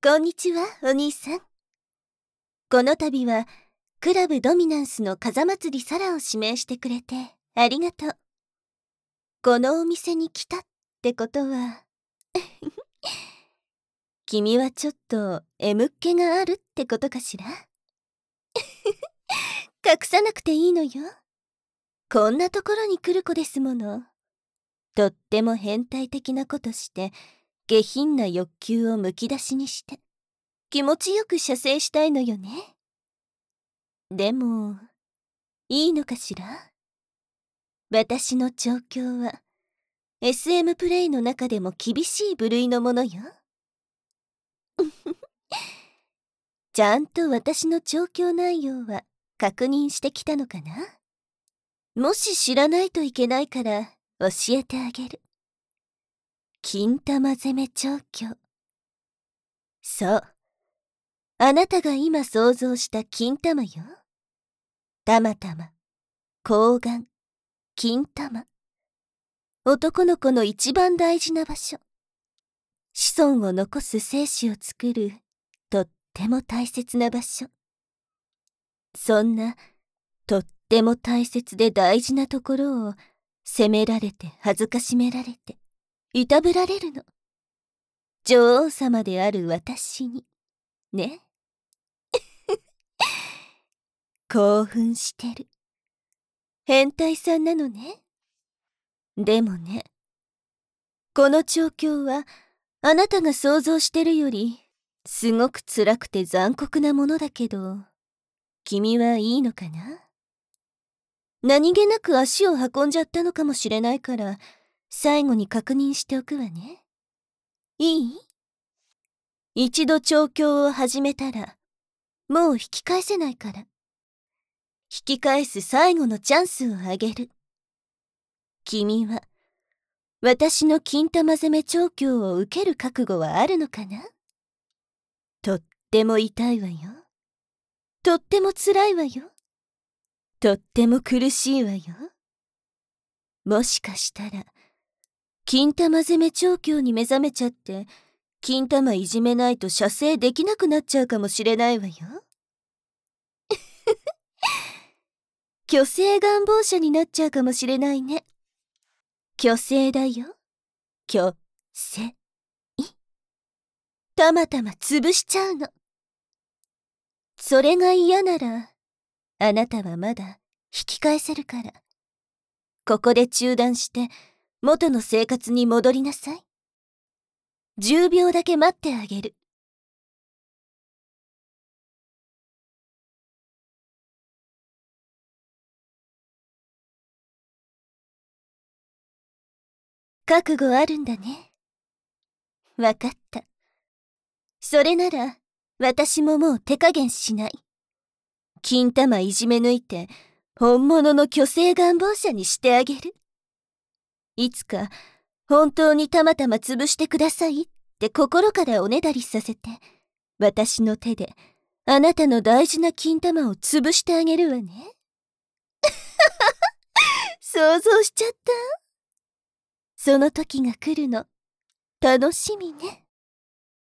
こんにちは、お兄さん。この度は、クラブドミナンスの風祭りサラを指名してくれて、ありがとう。このお店に来たってことは、君はちょっと M っ気があるってことかしら。隠さなくていいのよ。こんなところに来る子ですもの。とっても変態的なことして、下品な欲求をむき出しにして、気持ちよく射精したいのよね。でも、いいのかしら？私の調教は、SM プレイの中でも厳しい部類のものよ。ちゃんと私の調教内容は確認してきたのかな？もし知らないといけないから教えてあげる。金玉攻め調教。そう。あなたが今想像した金玉よ。たまたま、睾丸、金玉。男の子の一番大事な場所。子孫を残す精子を作る、とっても大切な場所。そんな、とっても大切で大事なところを、責められて恥ずかしめられて、いたぶられるの。女王様である私に、ね。興奮してる。変態さんなのね。でもね、この調教は、あなたが想像してるより、すごく辛くて残酷なものだけど、君はいいのかな？何気なく足を運んじゃったのかもしれないから、最後に確認しておくわね。いい？一度調教を始めたら、もう引き返せないから。引き返す最後のチャンスをあげる。君は、私の金玉攻め調教を受ける覚悟はあるのかな？とっても痛いわよ。とっても辛いわよ。とっても苦しいわよ。もしかしたら、金玉攻め調教に目覚めちゃって、金玉いじめないと射精できなくなっちゃうかもしれないわよ。虚勢願望者になっちゃうかもしれないね。虚勢だよ。虚勢。たまたま潰しちゃうの。それが嫌なら、あなたはまだ引き返せるから。ここで中断して、元の生活に戻りなさい。10秒だけ待ってあげる。覚悟あるんだね。わかった。それなら、私ももう手加減しない。金玉いじめ抜いて、本物の虚勢願望者にしてあげる。いつか、本当にたまたま潰してくださいって心からおねだりさせて、私の手で、あなたの大事な金玉を潰してあげるわね。想像しちゃった。その時が来るの、楽しみね。